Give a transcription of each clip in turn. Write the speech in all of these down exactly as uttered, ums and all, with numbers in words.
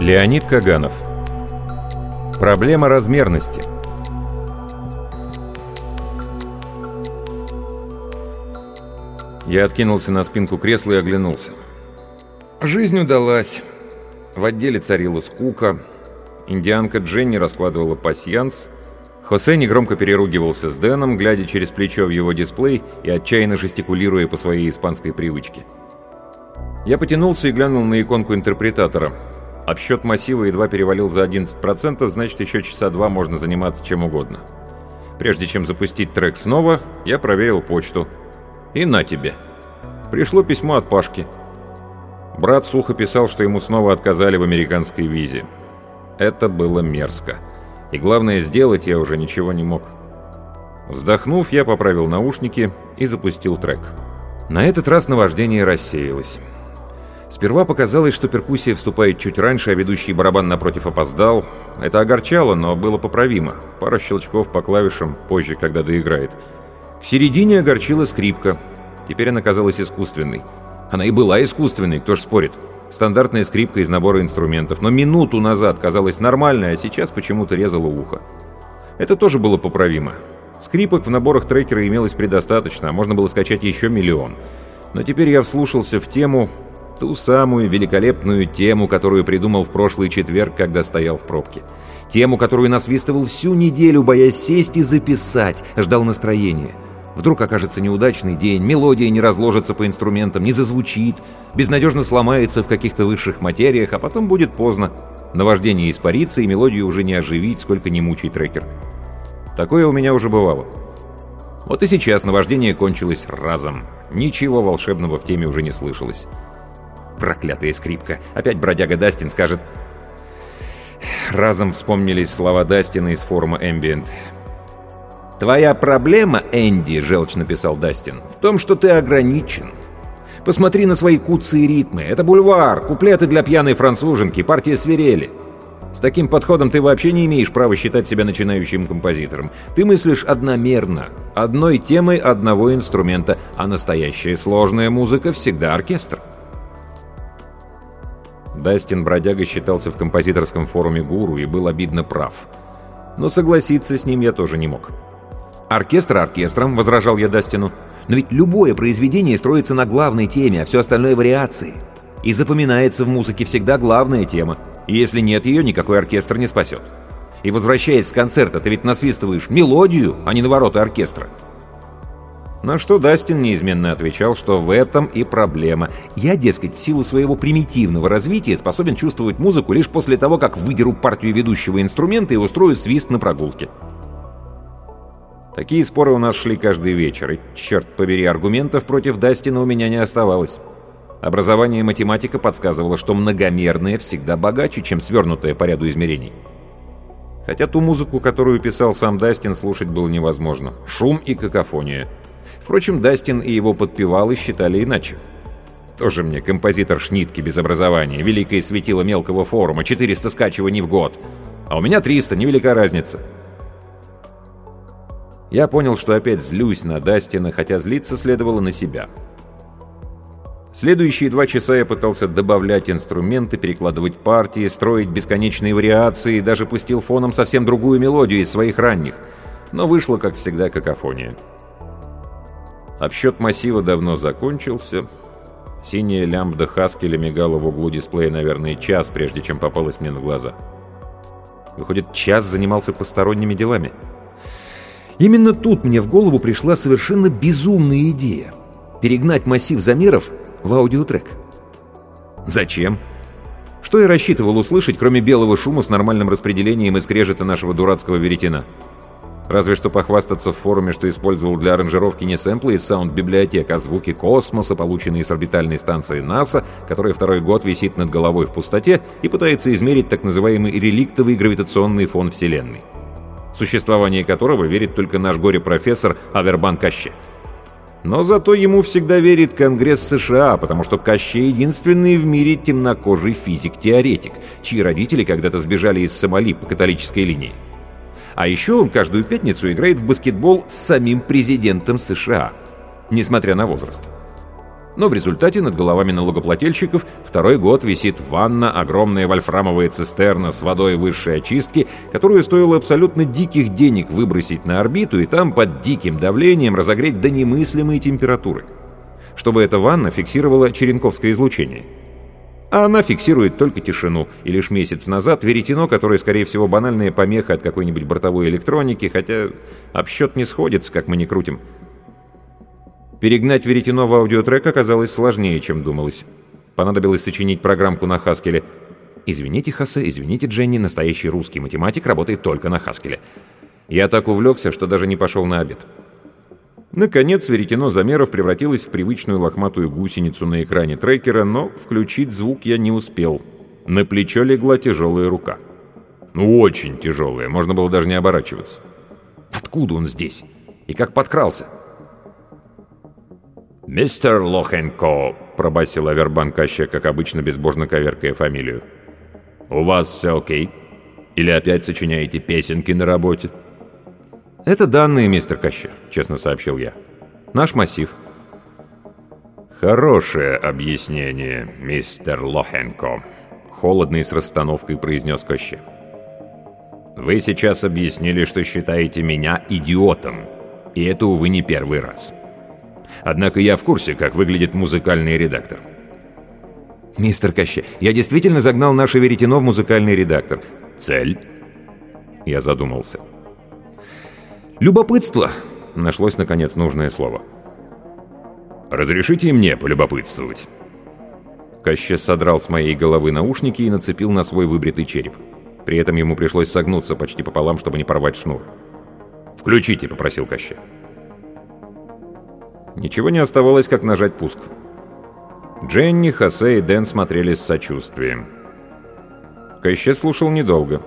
Леонид Каганов. Проблема размерности. Я откинулся на спинку кресла и оглянулся. Жизнь удалась. В отделе царила скука. Индианка Дженни раскладывала пасьянс. Хосе негромко переругивался с Дэном, глядя через плечо в его дисплей и отчаянно жестикулируя по своей испанской привычке. Я потянулся и глянул на иконку интерпретатора. Обсчет массива едва перевалил за одиннадцать процентов, значит, еще часа два можно заниматься чем угодно. Прежде чем запустить трек снова, я проверил почту. И на тебе. Пришло письмо от Пашки. Брат сухо писал, что ему снова отказали в американской визе. Это было мерзко. И главное, сделать я уже ничего не мог. Вздохнув, я поправил наушники и запустил трек. На этот раз наваждение рассеялось. Сперва показалось, что перкуссия вступает чуть раньше, а ведущий барабан напротив опоздал. Это огорчало, но было поправимо. Пара щелчков по клавишам позже, когда доиграет. К середине огорчила скрипка. Теперь она казалась искусственной. Она и была искусственной, кто ж спорит. Стандартная скрипка из набора инструментов. Но минуту назад казалась нормальной, а сейчас почему-то резала ухо. Это тоже было поправимо. Скрипок в наборах трекера имелось предостаточно, а можно было скачать еще миллион. Но теперь я вслушался в тему... Ту самую великолепную тему, которую придумал в прошлый четверг, когда стоял в пробке. Тему, которую насвистывал всю неделю, боясь сесть и записать, ждал настроения. Вдруг окажется неудачный день, мелодия не разложится по инструментам, не зазвучит, безнадежно сломается в каких-то высших материях, а потом будет поздно. Наваждение испарится, и мелодию уже не оживить, сколько ни мучай трекер. Такое у меня уже бывало. Вот и сейчас наваждение кончилось разом. Ничего волшебного в теме уже не слышалось. Проклятая скрипка. Опять бродяга Дастин скажет... Разом вспомнились слова Дастина из форума Ambient. «Твоя проблема, Энди, — желчно написал Дастин, — в том, что ты ограничен. Посмотри на свои куцы и ритмы. Это бульвар, куплеты для пьяной француженки, партия свирели. С таким подходом ты вообще не имеешь права считать себя начинающим композитором. Ты мыслишь одномерно, одной темой одного инструмента, а настоящая сложная музыка всегда оркестр». Дастин Бродяга считался в композиторском форуме гуру и был обидно прав. Но согласиться с ним я тоже не мог. «Оркестр оркестром», — возражал я Дастину. «Но ведь любое произведение строится на главной теме, а все остальное — вариации. И запоминается в музыке всегда главная тема. И если нет ее, никакой оркестр не спасет. И возвращаясь с концерта, ты ведь насвистываешь мелодию, а не навороты оркестра». На что Дастин неизменно отвечал, что в этом и проблема. Я, дескать, в силу своего примитивного развития способен чувствовать музыку лишь после того, как выдеру партию ведущего инструмента и устрою свист на прогулке. Такие споры у нас шли каждый вечер, и, черт побери, аргументов против Дастина у меня не оставалось. Образование математика подсказывало, что многомерное всегда богаче, чем свернутое по ряду измерений. Хотя ту музыку, которую писал сам Дастин, слушать было невозможно. Шум и какофония. Впрочем, Дастин и его подпевалы считали иначе. Тоже мне композитор Шнитке без образования, великое светило мелкого форума, четыреста скачиваний в год. А у меня триста, невелика разница. Я понял, что опять злюсь на Дастина, хотя злиться следовало на себя. Следующие два часа я пытался добавлять инструменты, перекладывать партии, строить бесконечные вариации, даже пустил фоном совсем другую мелодию из своих ранних. Но вышло, как всегда, какофония. Обсчет массива давно закончился. Синяя лямбда Хаскеля мигала в углу дисплея, наверное, час, прежде чем попалась мне на глаза. Выходит, час занимался посторонними делами. Именно тут мне в голову пришла совершенно безумная идея — перегнать массив замеров в аудиотрек. Зачем? Что я рассчитывал услышать, кроме белого шума с нормальным распределением и скрежета нашего дурацкого веретена? Разве что похвастаться в форуме, что использовал для аранжировки не сэмплы из саунд-библиотек, а звуки космоса, полученные с орбитальной станции НАСА, которая второй год висит над головой в пустоте и пытается измерить так называемый реликтовый гравитационный фон Вселенной, существование которого верит только наш горе-профессор Авербан Каще. Но зато ему всегда верит Конгресс США, потому что Каще — единственный в мире темнокожий физик-теоретик, чьи родители когда-то сбежали из Сомали по католической линии. А еще он каждую пятницу играет в баскетбол с самим президентом США, несмотря на возраст. Но в результате над головами налогоплательщиков второй год висит ванна, огромная вольфрамовая цистерна с водой высшей очистки, которую стоило абсолютно диких денег выбросить на орбиту и там под диким давлением разогреть до немыслимой температуры, чтобы эта ванна фиксировала черенковское излучение. А она фиксирует только тишину, и лишь месяц назад веретено, которое, скорее всего, банальная помеха от какой-нибудь бортовой электроники, хотя обсчет не сходится, как мы ни крутим. Перегнать веретено в аудиотрек оказалось сложнее, чем думалось. Понадобилось сочинить программку на Хаскеле. Извините, Хосе, извините, Дженни, настоящий русский математик работает только на Хаскеле. Я так увлекся, что даже не пошел на обед. Наконец, веретено замеров превратилось в привычную лохматую гусеницу на экране трекера, но включить звук я не успел. На плечо легла тяжелая рука. Ну, очень тяжелая, можно было даже не оборачиваться. Откуда он здесь? И как подкрался? «Мистер Лохенко», — пробасил Авербан Коще, как обычно, безбожно коверкая фамилию. «У вас все окей? Или опять сочиняете песенки на работе?» «Это данные, мистер Коще», — честно сообщил я. «Наш массив». «Хорошее объяснение, мистер Лохенко», — холодно и с расстановкой произнес Коще. «Вы сейчас объяснили, что считаете меня идиотом, и это, увы, не первый раз. Однако я в курсе, как выглядит музыкальный редактор». «Мистер Коще, я действительно загнал наше веретено в музыкальный редактор. Цель?» Я задумался. «Любопытство!» — нашлось, наконец, нужное слово. «Разрешите и мне полюбопытствовать?» Коще содрал с моей головы наушники и нацепил на свой выбритый череп. При этом ему пришлось согнуться почти пополам, чтобы не порвать шнур. «Включите», — попросил Коще. Ничего не оставалось, как нажать пуск. Дженни, Хосе и Дэн смотрели с сочувствием. Коще слушал недолго.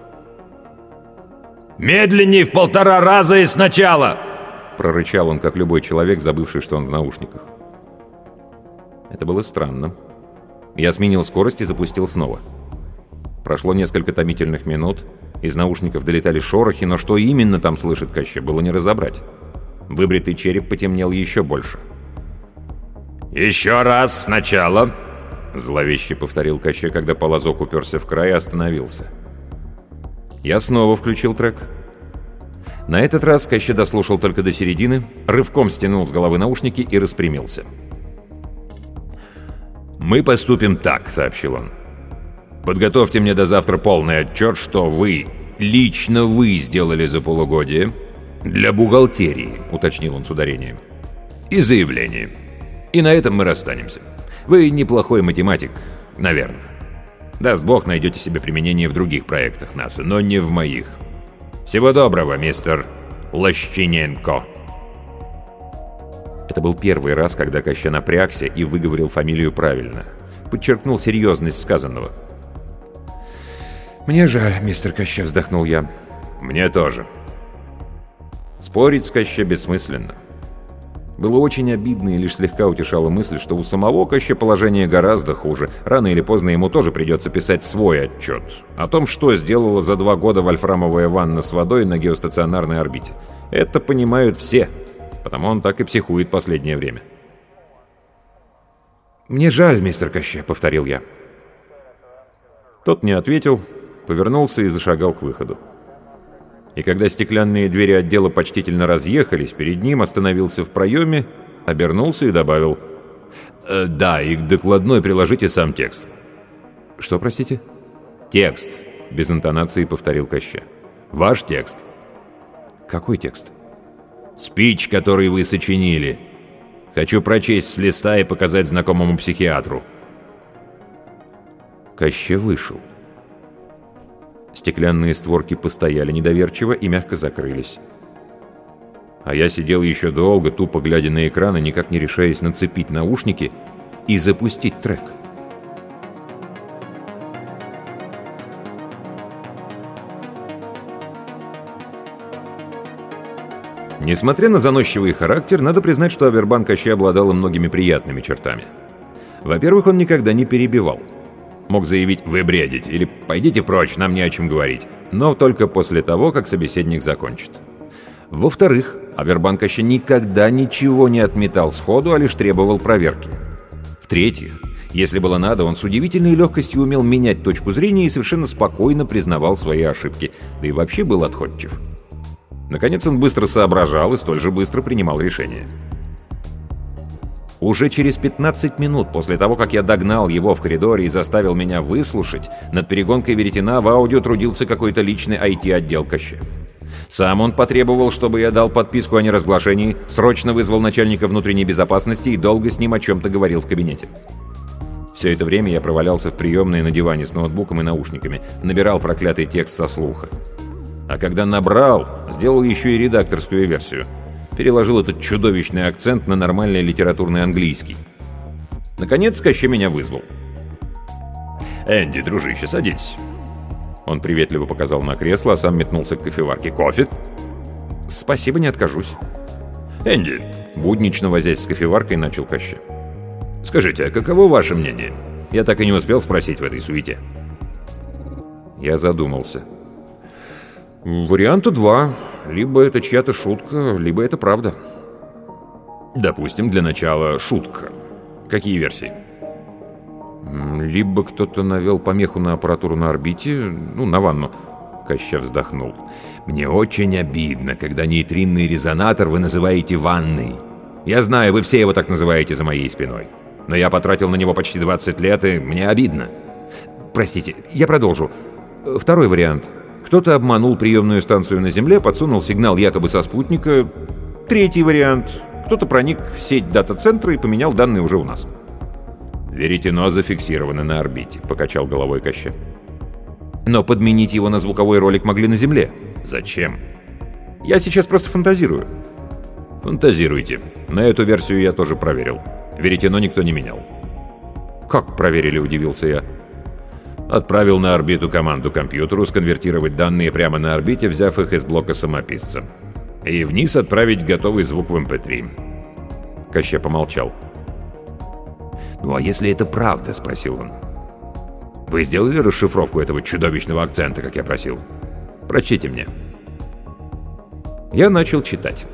«Медленней в полтора раза и сначала!» Прорычал он, как любой человек, забывший, что он в наушниках. Это было странно. Я сменил скорость и запустил снова. Прошло несколько томительных минут. Из наушников долетали шорохи, но что именно там слышит Коще, было не разобрать. Выбритый череп потемнел еще больше. «Еще раз сначала!» Зловеще повторил Коще, когда полозок уперся в край и остановился. Я снова включил трек. На этот раз Коще дослушал только до середины, рывком стянул с головы наушники и распрямился. «Мы поступим так», — сообщил он. «Подготовьте мне до завтра полный отчет, что вы, лично вы сделали за полугодие. Для бухгалтерии», — уточнил он с ударением. «И заявление. И на этом мы расстанемся. Вы неплохой математик, наверное. Даст Бог, найдете себе применение в других проектах НАСА, но не в моих. Всего доброго, мистер Лощиненко». Это был первый раз, когда Коще напрягся и выговорил фамилию правильно. Подчеркнул серьезность сказанного. «Мне жаль, мистер Коще», — вздохнул я. «Мне тоже». Спорить с Коще бессмысленно. Было очень обидно и лишь слегка утешала мысль, что у самого Коще положение гораздо хуже. Рано или поздно ему тоже придется писать свой отчет о том, что сделала за два года вольфрамовая ванна с водой на геостационарной орбите. Это понимают все, потому он так и психует последнее время. «Мне жаль, мистер Коще», — повторил я. Тот не ответил, повернулся и зашагал к выходу. И когда стеклянные двери отдела почтительно разъехались, перед ним остановился в проеме, обернулся и добавил: э, «Да, и к докладной приложите сам текст». «Что, простите?» «Текст», — без интонации повторил Коще. «Ваш текст». «Какой текст?» «Спич, который вы сочинили. Хочу прочесть с листа и показать знакомому психиатру». Коще вышел. Стеклянные створки постояли недоверчиво и мягко закрылись. А я сидел еще долго, тупо глядя на экран и никак не решаясь нацепить наушники и запустить трек. Несмотря на заносчивый характер, надо признать, что Авербан Коще обладал многими приятными чертами. Во-первых, он никогда не перебивал. Мог заявить «вы бредите» или «пойдите прочь, нам не о чем говорить», но только после того, как собеседник закончит. Во-вторых, Авербан Коще никогда ничего не отметал сходу, а лишь требовал проверки. В-третьих, если было надо, он с удивительной легкостью умел менять точку зрения и совершенно спокойно признавал свои ошибки, да и вообще был отходчив. Наконец он быстро соображал и столь же быстро принимал решения. Уже через пятнадцать минут после того, как я догнал его в коридоре и заставил меня выслушать, над перегонкой Веретена в аудио трудился какой-то личный ай ти-отдел Кощея. Сам он потребовал, чтобы я дал подписку о неразглашении, срочно вызвал начальника внутренней безопасности и долго с ним о чем-то говорил в кабинете. Все это время я провалялся в приемной на диване с ноутбуком и наушниками, набирал проклятый текст со слуха. А когда набрал, сделал еще и редакторскую версию. Переложил этот чудовищный акцент на нормальный литературный английский. Наконец Кощей меня вызвал. «Энди, дружище, садись». Он приветливо показал на кресло, а сам метнулся к кофеварке. «Кофе?» «Спасибо, не откажусь». «Энди», буднично возясь с кофеваркой, начал Кощей. «Скажите, а каково ваше мнение? Я так и не успел спросить в этой суете». Я задумался. «Варианта два. Либо это чья-то шутка, либо это правда». «Допустим, для начала шутка. Какие версии?» «Либо кто-то навел помеху на аппаратуру на орбите, ну, на ванну». Кощей вздохнул. «Мне очень обидно, когда нейтринный резонатор вы называете ванной. Я знаю, вы все его так называете за моей спиной. Но я потратил на него почти двадцать лет, и мне обидно». «Простите, я продолжу. Второй вариант. Кто-то обманул приемную станцию на Земле, подсунул сигнал якобы со спутника. Третий вариант. Кто-то проник в сеть дата-центра и поменял данные уже у нас». «Веретено зафиксировано на орбите», — покачал головой Кощей. «Но подменить его на звуковой ролик могли на Земле». «Зачем?» «Я сейчас просто фантазирую». «Фантазируйте. На эту версию я тоже проверил. Веретено никто не менял». «Как проверили?» — удивился я. «Отправил на орбиту команду компьютеру сконвертировать данные прямо на орбите, взяв их из блока самописца. И вниз отправить готовый звук в эм пэ три». Кощей помолчал. «Ну а если это правда?» — спросил он. «Вы сделали расшифровку этого чудовищного акцента, как я просил? Прочтите мне». Я начал читать.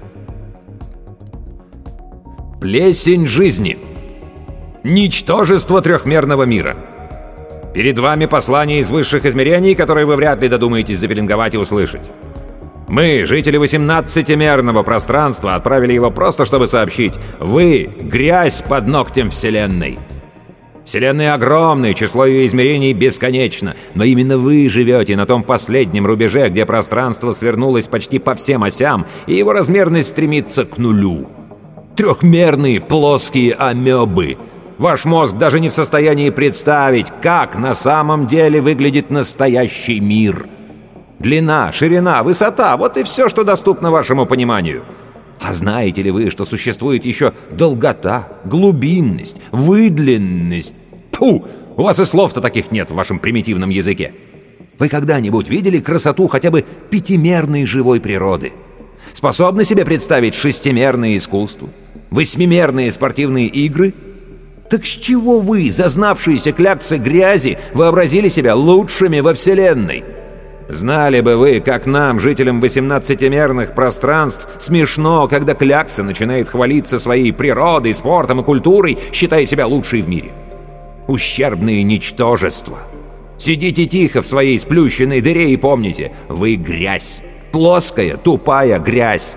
«Плесень жизни. Ничтожество трехмерного мира. Перед вами послание из высших измерений, которое вы вряд ли додумаетесь запеленговать и услышать. Мы, жители восемнадцатимерного пространства, отправили его просто, чтобы сообщить: вы — грязь под ногтем Вселенной. Вселенная огромная, число ее измерений бесконечно, но именно вы живете на том последнем рубеже, где пространство свернулось почти по всем осям, и его размерность стремится к нулю. Трехмерные плоские амебы. Ваш мозг даже не в состоянии представить, как на самом деле выглядит настоящий мир. Длина, ширина, высота — вот и все, что доступно вашему пониманию. А знаете ли вы, что существует еще долгота, глубинность, выдленность? Фу! У вас и слов-то таких нет в вашем примитивном языке. Вы когда-нибудь видели красоту хотя бы пятимерной живой природы? Способны себе представить шестимерное искусство? Восьмимерные спортивные игры? Так с чего вы, зазнавшиеся кляксы грязи, вообразили себя лучшими во Вселенной? Знали бы вы, как нам, жителям восемнадцатимерных пространств, смешно, когда клякса начинает хвалиться своей природой, спортом и культурой, считая себя лучшей в мире. Ущербные ничтожества. Сидите тихо в своей сплющенной дыре и помните, вы грязь. Плоская, тупая грязь.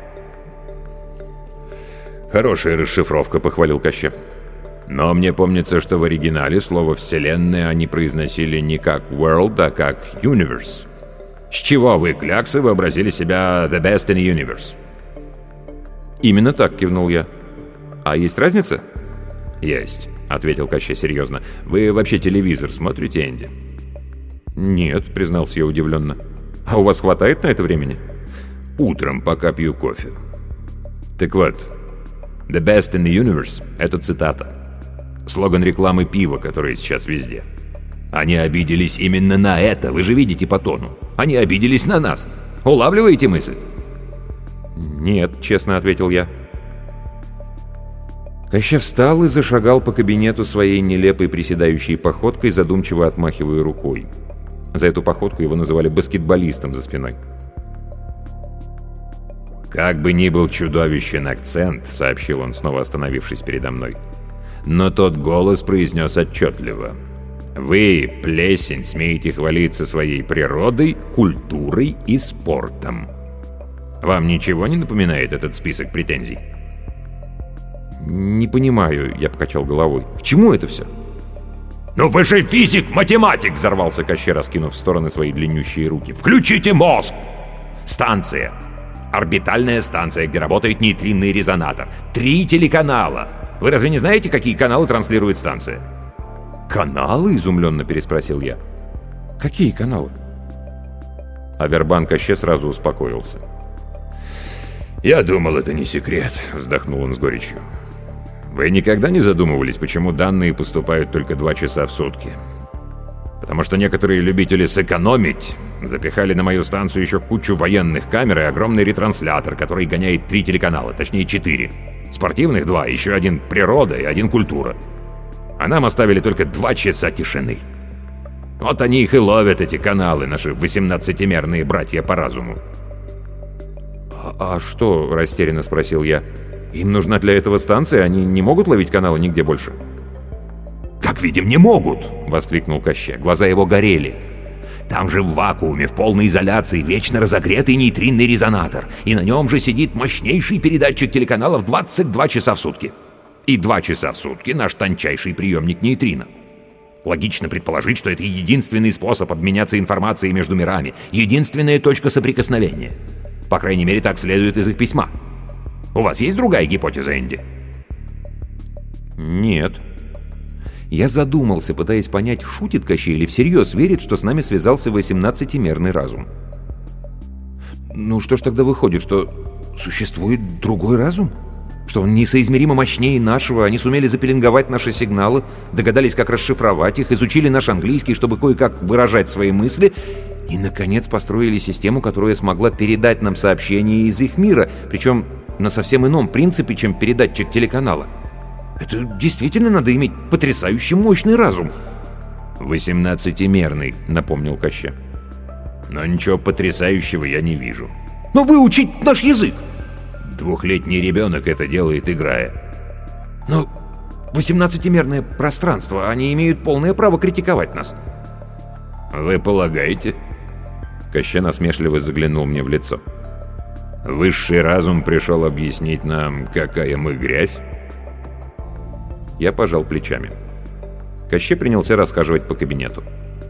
«Хорошая расшифровка», — похвалил Кощей. «Но мне помнится, что в оригинале слово «вселенная» они произносили не как «world», а как «universe». С чего вы, кляксы, вообразили себя «the best in the universe»?» «Именно так», — кивнул я. «А есть разница?» «Есть», — ответил Кощей серьезно. «Вы вообще телевизор смотрите, Энди?» «Нет», — признался я удивленно. «А у вас хватает на это времени?» «Утром, пока пью кофе». Так вот, «the best in the universe» — это цитата. Слоган рекламы пива, который сейчас везде. Они обиделись именно на это, вы же видите по тону. Они обиделись на нас. Улавливаете мысль? «Нет», — честно ответил я. Кощей встал и зашагал по кабинету своей нелепой приседающей походкой, задумчиво отмахивая рукой. За эту походку его называли баскетболистом за спиной. «Как бы ни был чудовищен акцент», — сообщил он, снова остановившись передо мной, Но тот голос произнес отчетливо: «Вы, плесень, смеете хвалиться своей природой, культурой и спортом». Вам ничего не напоминает этот список претензий? «Не понимаю», — я покачал головой. «К чему это все?» «Ну вы же физик, математик!» — взорвался Кощей, раскинув в стороны свои длиннющие руки. «Включите мозг! Станция. Орбитальная станция, где работает нейтринный резонатор. Три телеканала. Вы разве не знаете, какие каналы транслирует станция?» «Каналы?» — изумленно переспросил я. «Какие каналы?» Авербан Кощей сразу успокоился. «Я думал, это не секрет», — вздохнул он с горечью. «Вы никогда не задумывались, почему данные поступают только два часа в сутки? Потому что некоторые любители сэкономить запихали на мою станцию еще кучу военных камер и огромный ретранслятор, который гоняет три телеканала, точнее четыре. Спортивных два, еще один природа и один культура. А нам оставили только два часа тишины. Вот они их и ловят, эти каналы, наши восемнадцатимерные братья по разуму». «А, а что?» — растерянно спросил я. «Им нужна для этого станция? Они не могут ловить каналы нигде больше?» «Как видим, не могут!» — воскликнул Кощей. Глаза его горели. «Там же в вакууме, в полной изоляции, вечно разогретый нейтринный резонатор. И на нем же сидит мощнейший передатчик телеканалов двадцать два часа в сутки. И два часа в сутки наш тончайший приемник нейтрино. Логично предположить, что это единственный способ обменяться информацией между мирами, единственная точка соприкосновения. По крайней мере, так следует из их письма. У вас есть другая гипотеза, Энди?» «Нет». Я задумался, пытаясь понять, шутит Кощей или всерьез верит, что с нами связался восемнадцатимерный разум. «Ну что ж тогда выходит, что существует другой разум? Что он несоизмеримо мощнее нашего, они сумели запеленговать наши сигналы, догадались, как расшифровать их, изучили наш английский, чтобы кое-как выражать свои мысли, и, наконец, построили систему, которая смогла передать нам сообщения из их мира, причем на совсем ином принципе, чем передатчик телеканала. Это действительно надо иметь потрясающе мощный разум». «Восемнадцатимерный», — напомнил Кощей. «Но ничего потрясающего я не вижу». «Но выучить наш язык!» «Двухлетний ребенок это делает, играя». «Но восемнадцатимерное пространство, они имеют полное право критиковать нас». «Вы полагаете?» Кощей насмешливо заглянул мне в лицо. «Высший разум пришел объяснить нам, какая мы грязь?» Я пожал плечами. Кощей принялся расхаживать по кабинету.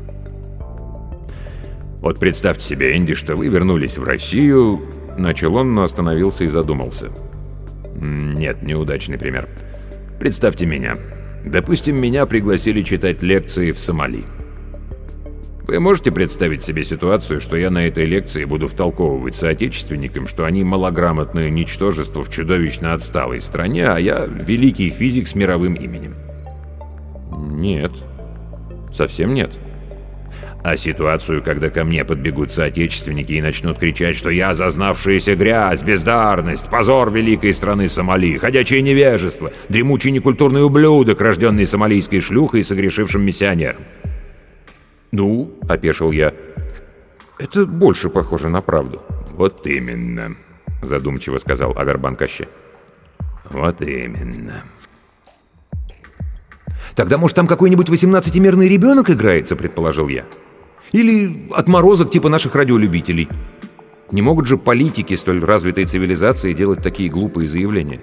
«Вот представьте себе, Энди, что вы вернулись в Россию...» Начал он, но остановился и задумался. «Нет, неудачный пример. Представьте меня. Допустим, меня пригласили читать лекции в Сомали. Вы можете представить себе ситуацию, что я на этой лекции буду втолковывать соотечественникам, что они малограмотное ничтожество в чудовищно отсталой стране, а я великий физик с мировым именем?» «Нет. Совсем нет». «А ситуацию, когда ко мне подбегут соотечественники и начнут кричать, что я зазнавшаяся грязь, бездарность, позор великой страны Сомали, ходячее невежество, дремучий некультурный ублюдок, рожденный сомалийской шлюхой и согрешившим миссионером?» «Ну, — опешил я, — это больше похоже на правду». «Вот именно», — задумчиво сказал Авербан Кощей. «Вот именно». «Тогда, может, там какой-нибудь восемнадцатимерный ребенок играется?» — предположил я. «Или отморозок типа наших радиолюбителей. Не могут же политики столь развитой цивилизации делать такие глупые заявления?»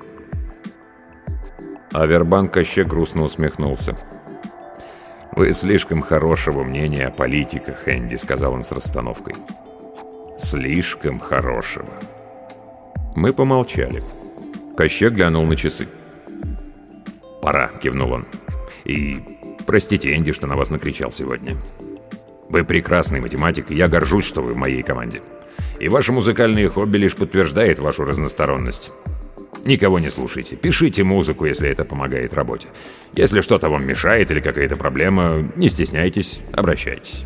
Авербан Кощей грустно усмехнулся. «Вы слишком хорошего мнения о политиках, Энди», — сказал он с расстановкой. «Слишком хорошего». Мы помолчали. Кощей глянул на часы. «Пора», — кивнул он. «И простите, Энди, что на вас накричал сегодня. Вы прекрасный математик, и я горжусь, что вы в моей команде. И ваше музыкальное хобби лишь подтверждает вашу разносторонность. Никого не слушайте, пишите музыку, если это помогает работе. Если что-то вам мешает или какая-то проблема, не стесняйтесь, обращайтесь».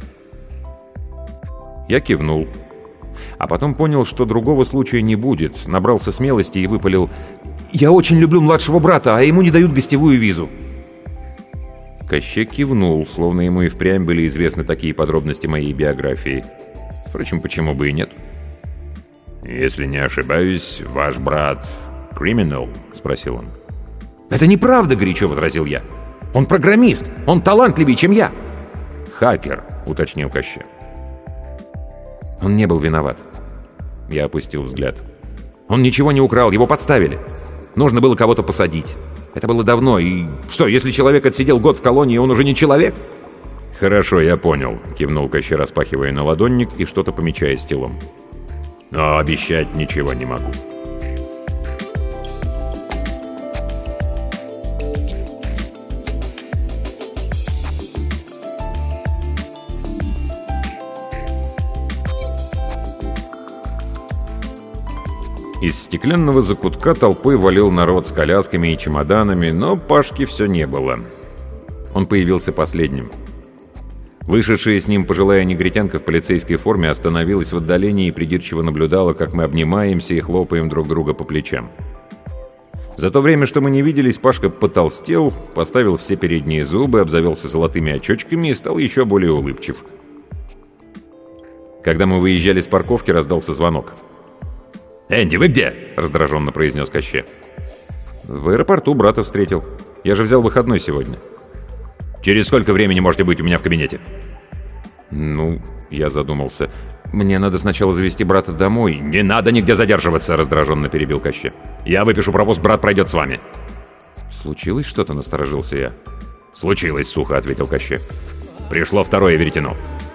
Я кивнул. А потом понял, что другого случая не будет, набрался смелости и выпалил: «Я очень люблю младшего брата, а ему не дают гостевую визу». Кощей кивнул, словно ему и впрямь были известны такие подробности моей биографии. Впрочем, почему бы и нет? «Если не ошибаюсь, ваш брат криминал?» — спросил он. «Это неправда», — горячо возразил я. «Он программист, он талантливее, чем я». «Хакер», — уточнил Кощей. Он не был виноват. Я опустил взгляд. Он ничего не украл, его подставили. Нужно было кого-то посадить. Это было давно, и что, если человек отсидел год в колонии, он уже не человек? «Хорошо, я понял», — кивнул Кощей, распахивая наладонник и что-то помечая стилом. «Но обещать ничего не могу». Из стеклянного закутка толпой валил народ с колясками и чемоданами, но Пашки все не было. Он появился последним. Вышедшая с ним пожилая негритянка в полицейской форме остановилась в отдалении и придирчиво наблюдала, как мы обнимаемся и хлопаем друг друга по плечам. За то время, что мы не виделись, Пашка потолстел, поставил все передние зубы, обзавелся золотыми очечками и стал еще более улыбчив. Когда мы выезжали с парковки, раздался звонок. «Энди, вы где?» — раздраженно произнес Кощей. «В аэропорту брата встретил. Я же взял выходной сегодня». «Через сколько времени можете быть у меня в кабинете?» «Ну...» — я задумался. «Мне надо сначала завести брата домой». «Не надо нигде задерживаться!» — раздраженно перебил Кощей. «Я выпишу пропуск, брат пройдет с вами». «Случилось что-то?» — насторожился я. «Случилось», — сухо ответил Кощей. «Пришло второе веретено».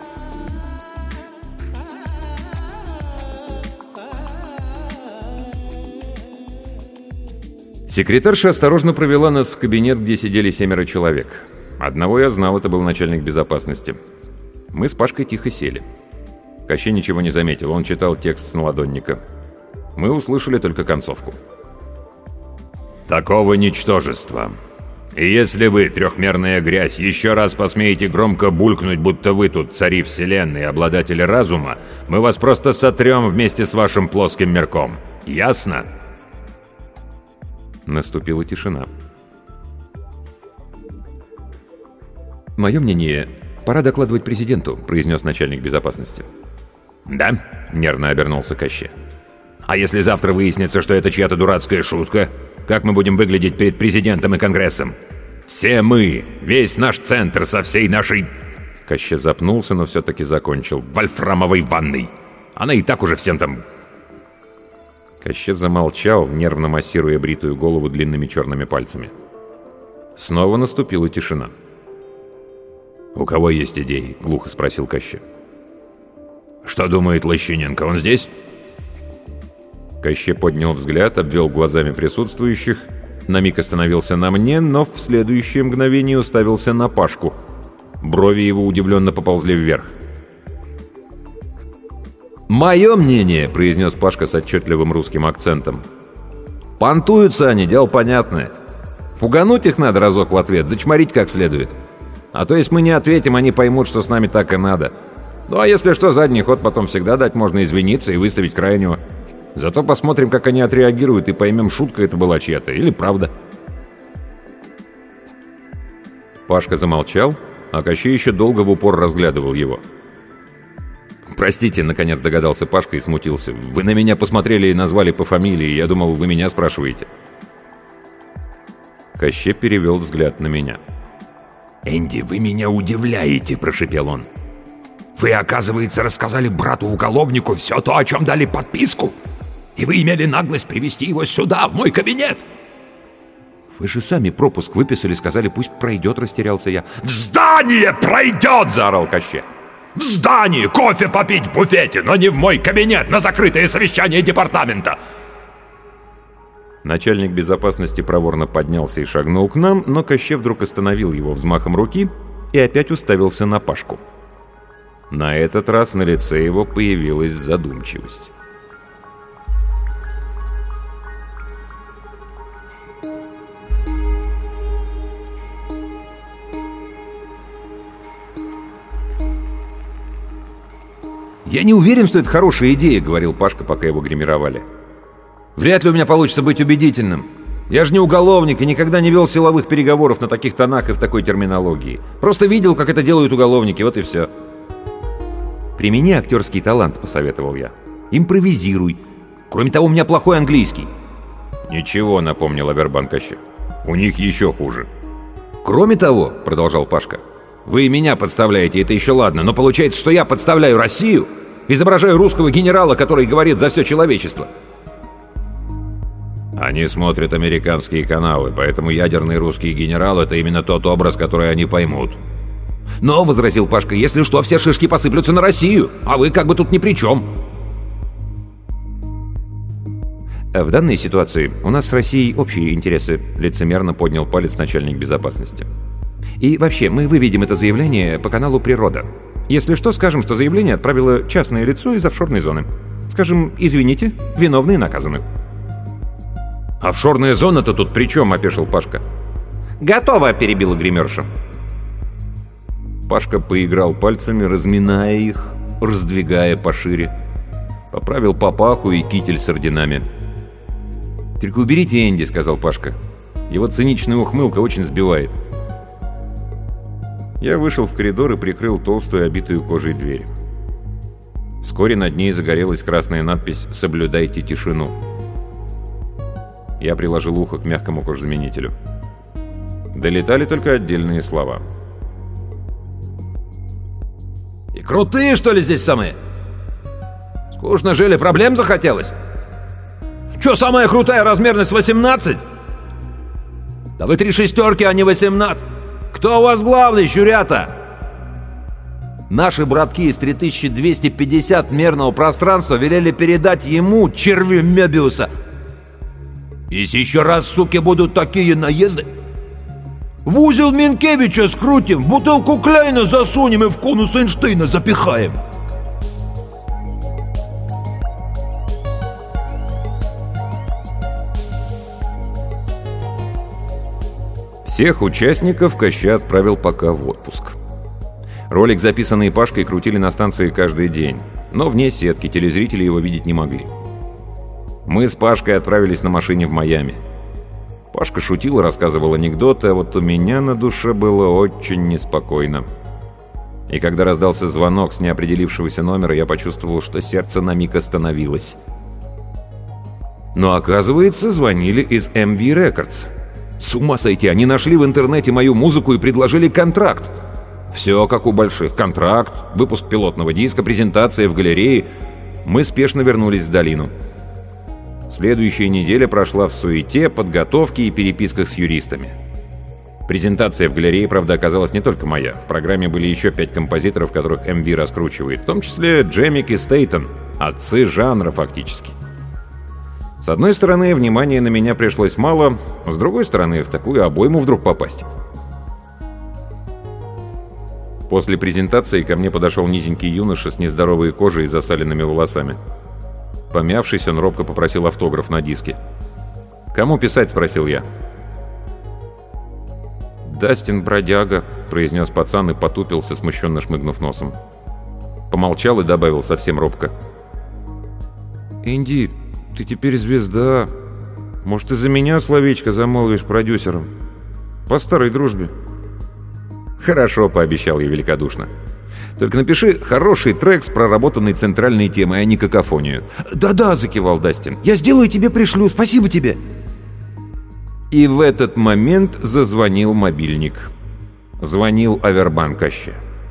Секретарша осторожно провела нас в кабинет, где сидели семеро человек. Одного я знал, это был начальник безопасности. Мы с Пашкой тихо сели. Кощей ничего не заметил, он читал текст с наладонника. Мы услышали только концовку. «Такого ничтожества. И если вы, трехмерная грязь, еще раз посмеете громко булькнуть, будто вы тут цари вселенной и обладатели разума, мы вас просто сотрем вместе с вашим плоским мирком. Ясно?» Наступила тишина. «Мое мнение, пора докладывать президенту», — произнес начальник безопасности. «Да?» — нервно обернулся Кощей. «А если завтра выяснится, что это чья-то дурацкая шутка, как мы будем выглядеть перед президентом и Конгрессом? Все мы, весь наш центр со всей нашей...» Кощей запнулся, но все-таки закончил. «Вольфрамовой ванной. Она и так уже всем там...» Кощей замолчал, нервно массируя бритую голову длинными черными пальцами. Снова наступила тишина. «У кого есть идеи?» — глухо спросил Кощей. «Что думает Лощиненко? Он здесь?» Кощей поднял взгляд, обвел глазами присутствующих, на миг остановился на мне, но в следующее мгновение уставился на Пашку. Брови его удивленно поползли вверх. «Мое мнение», — произнес Пашка с отчетливым русским акцентом. «Понтуются они, дело понятное. Пугануть их надо разок в ответ, зачморить как следует. А то, если мы не ответим, они поймут, что с нами так и надо. Ну а если что, задний ход потом всегда дать, можно извиниться и выставить крайнего. Зато посмотрим, как они отреагируют, и поймем, шутка это была чья-то или правда». Пашка замолчал, а Кощей еще долго в упор разглядывал его. «Простите», — наконец догадался Пашка и смутился. «Вы на меня посмотрели и назвали по фамилии. Я думал, вы меня спрашиваете». Кощей перевел взгляд на меня. «Энди, вы меня удивляете», — прошепел он. «Вы, оказывается, рассказали брату-уголовнику все то, о чем дали подписку? И вы имели наглость привести его сюда, в мой кабинет?» «Вы же сами пропуск выписали, сказали, пусть пройдет», — растерялся я. «В здание пройдет!» — заорал Кощей. «В здании кофе попить в буфете, но не в мой кабинет на закрытое совещание департамента!» Начальник безопасности проворно поднялся и шагнул к нам, но Кощей вдруг остановил его взмахом руки и опять уставился на Пашку. На этот раз на лице его появилась задумчивость. «Я не уверен, что это хорошая идея», — говорил Пашка, пока его гримировали. «Вряд ли у меня получится быть убедительным. Я же не уголовник и никогда не вел силовых переговоров на таких тонах и в такой терминологии. Просто видел, как это делают уголовники, вот и все». «Примени актерский талант», — посоветовал я. «Импровизируй. Кроме того, у меня плохой английский». «Ничего», — напомнил Авербан Кощей. у них еще хуже. «Кроме того, — продолжал Пашка, — вы меня подставляете, это еще ладно, но получается, что я подставляю Россию, изображаю русского генерала, который говорит за все человечество». Они смотрят американские каналы, поэтому ядерный русский генерал — это именно тот образ, который они поймут. «Но, — возразил Пашка, — если что, все шишки посыплются на Россию, а вы как бы тут ни при чем». «В данной ситуации у нас с Россией общие интересы», — лицемерно поднял палец начальник безопасности. «И вообще, мы выведем это заявление по каналу «Природа». Если что, скажем, что заявление отправило частное лицо из офшорной зоны. Скажем, извините, виновные наказаны». «Офшорная зона-то тут при чем?» — опешил Пашка. «Готово!» — перебила гримерша. Пашка поиграл пальцами, разминая их, раздвигая пошире. Поправил папаху и китель с орденами. «Только уберите Энди», — сказал Пашка. «Его циничная ухмылка очень сбивает». Я вышел в коридор и прикрыл толстую, обитую кожей дверь. Вскоре над ней загорелась красная надпись «Соблюдайте тишину». Я приложил ухо к мягкому кожзаменителю. Долетали только отдельные слова. «И крутые, что ли, здесь самые? Скучно жили, проблем захотелось? Че, самая крутая размерность восемнадцать? Да вы три шестерки, а не восемнадцать. Кто у вас главный, щурята? Наши братки из три тысячи двести пятьдесят мерного пространства велели передать ему, червю Мебиуса. Если еще раз, суки, будут такие наезды, в узел Минкевича скрутим, в бутылку Кляйна засунем и в конус Эйнштейна запихаем». Всех участников Коща отправил пока в отпуск. Ролик, записанный Пашкой, крутили на станции каждый день, но вне сетки, телезрители его видеть не могли. Мы с Пашкой отправились на машине в Майами. Пашка шутил и рассказывал анекдоты, а вот у меня на душе было очень неспокойно. И когда раздался звонок с неопределившегося номера, я почувствовал, что сердце на миг остановилось. Но оказывается, звонили из эм ви Records. С ума сойти, они нашли в интернете мою музыку и предложили контракт. Все как у больших. Контракт, выпуск пилотного диска, презентация в галерее. Мы спешно вернулись в долину. Следующая неделя прошла в суете, подготовке и переписках с юристами. Презентация в галерее, правда, оказалась не только моя. В программе были еще пять композиторов, которых эм ви раскручивает, в том числе Джемик и Стейтон, отцы жанра фактически. С одной стороны, внимания на меня пришлось мало, с другой стороны, в такую обойму вдруг попасть. После презентации ко мне подошел низенький юноша с нездоровой кожей и засаленными волосами. Помявшись, он робко попросил автограф на диске. «Кому писать?» — спросил я. «Дастин бродяга», — произнес пацан и потупился, смущенно шмыгнув носом. Помолчал и добавил совсем робко. «Энди, ты теперь звезда. Может, из-за меня словечко замолвишь продюсером? По старой дружбе». «Хорошо», — пообещал я великодушно. «Только напиши хороший трек с проработанной центральной темой, а не какофонию». «Да-да», — закивал Дастин. «Я сделаю, тебе пришлю. Спасибо тебе». И в этот момент зазвонил мобильник. Звонил Авербан Коща.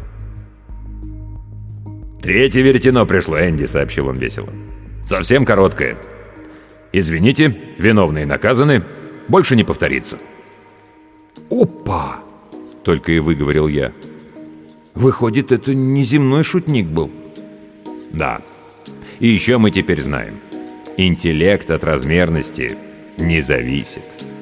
«Третье веретено пришло, Энди», — сообщил он весело. «Совсем короткое. Извините, виновные наказаны. Больше не повторится». «Опа!» — только и выговорил я. «Выходит, это неземной шутник был». «Да. И еще мы теперь знаем. Интеллект от размерности не зависит».